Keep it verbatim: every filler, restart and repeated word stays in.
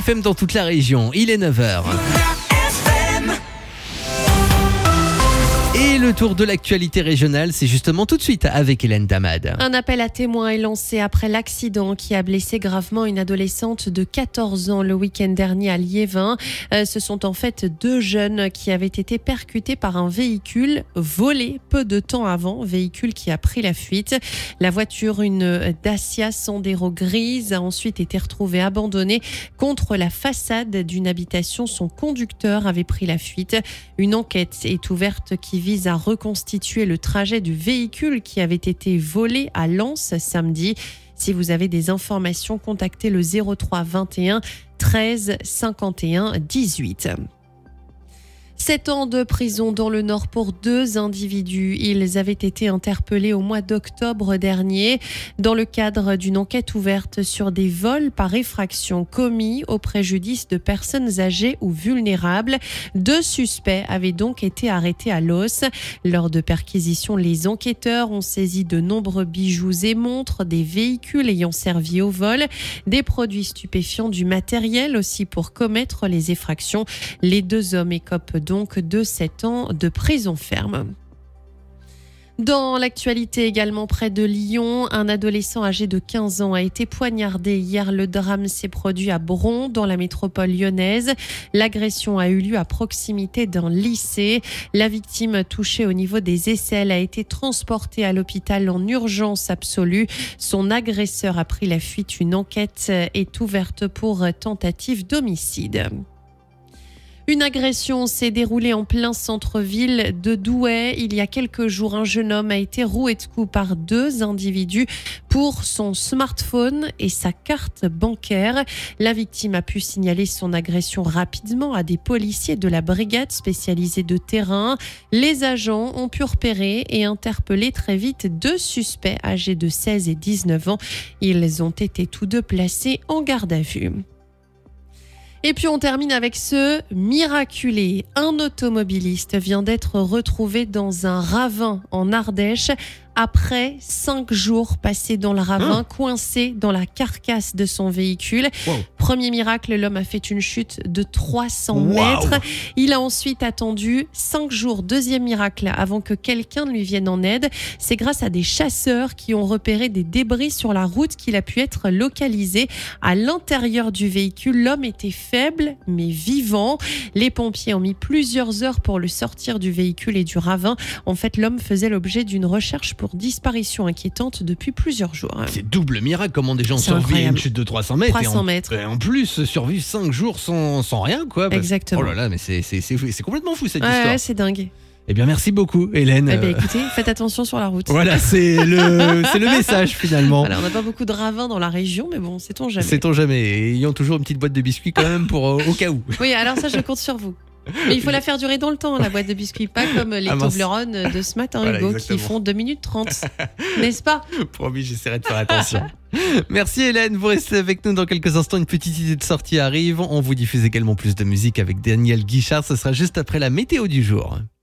F M dans toute la région. Il est neuf heures. Et le tour de l'actualité régionale, c'est justement tout de suite avec Hélène Damad. Un appel à témoins est lancé après l'accident qui a blessé gravement une adolescente de quatorze ans le week-end dernier à Liévin. Euh, ce sont en fait deux jeunes qui avaient été percutés par un véhicule volé peu de temps avant, véhicule qui a pris la fuite. La voiture, une Dacia Sandero grise, a ensuite été retrouvée abandonnée contre la façade d'une habitation. Son conducteur avait pris la fuite. Une enquête est ouverte qui vise à reconstituer le trajet du véhicule qui avait été volé à Lens samedi. Si vous avez des informations, contactez le zéro trois vingt et un treize cinquante et un dix-huit. Sept ans de prison dans le Nord pour deux individus. Ils avaient été interpellés au mois d'octobre dernier dans le cadre d'une enquête ouverte sur des vols par effraction commis au préjudice de personnes âgées ou vulnérables. Deux suspects avaient donc été arrêtés à Los. Lors de perquisitions, les enquêteurs ont saisi de nombreux bijoux et montres, des véhicules ayant servi au vol, des produits stupéfiants, du matériel aussi pour commettre les effractions. Les deux hommes écopent donc donc de sept ans de prison ferme. Dans l'actualité également près de Lyon, un adolescent âgé de quinze ans a été poignardé hier. Le drame s'est produit à Bron, dans la métropole lyonnaise. L'agression a eu lieu à proximité d'un lycée. La victime, touchée au niveau des aisselles, a été transportée à l'hôpital en urgence absolue. Son agresseur a pris la fuite. Une enquête est ouverte pour tentative d'homicide. Une agression s'est déroulée en plein centre-ville de Douai. Il y a quelques jours, un jeune homme a été roué de coups par deux individus pour son smartphone et sa carte bancaire. La victime a pu signaler son agression rapidement à des policiers de la brigade spécialisée de terrain. Les agents ont pu repérer et interpeller très vite deux suspects âgés de seize et dix-neuf ans. Ils ont été tous deux placés en garde à vue. Et puis on termine avec ce miraculé. Un automobiliste vient d'être retrouvé dans un ravin en Ardèche après cinq jours passés dans le ravin, hein coincé dans la carcasse de son véhicule. Wow. Premier miracle, l'homme a fait une chute de trois cents wow. mètres. Il a ensuite attendu cinq jours. Deuxième miracle, avant que quelqu'un ne lui vienne en aide. C'est grâce à des chasseurs qui ont repéré des débris sur la route qu'il a pu être localisé. À l'intérieur du véhicule, l'homme était faible mais vivant. Les pompiers ont mis plusieurs heures pour le sortir du véhicule et du ravin. En fait, l'homme faisait l'objet d'une recherche pour disparition inquiétante depuis plusieurs jours. C'est double miracle, comment des gens survivent à une chute de trois cents mètres. trois cents mètres. Et en, en plus, survivre cinq jours sans, sans rien, quoi. Parce... Exactement. Oh là là, mais c'est, c'est, c'est, c'est complètement fou cette ouais, histoire. Ouais, c'est dingue. Eh bien, merci beaucoup, Hélène. Eh bien, écoutez, faites attention sur la route. Voilà, c'est le, c'est le message finalement. Alors, on n'a pas beaucoup de ravins dans la région, mais bon, sait-on jamais. Sait-on jamais. Et ayant toujours une petite boîte de biscuits quand même pour euh, au cas où. Oui, alors ça, je compte sur vous. Mais il faut la faire durer dans le temps, la boîte de biscuits, pas comme les ah, Toblerone de ce matin, voilà, Hugo, exactement. Qui font deux minutes trente. N'est-ce pas ? Promis, j'essaierai de faire attention. Merci Hélène, vous restez avec nous dans quelques instants. Une petite idée de sortie arrive. On vous diffuse également plus de musique avec Daniel Guichard. Ce sera juste après la météo du jour.